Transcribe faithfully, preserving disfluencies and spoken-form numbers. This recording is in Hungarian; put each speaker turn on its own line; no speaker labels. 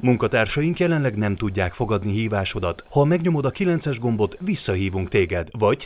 Munkatársaink jelenleg nem tudják fogadni hívásodat. Ha megnyomod a kilences gombot, visszahívunk téged, vagy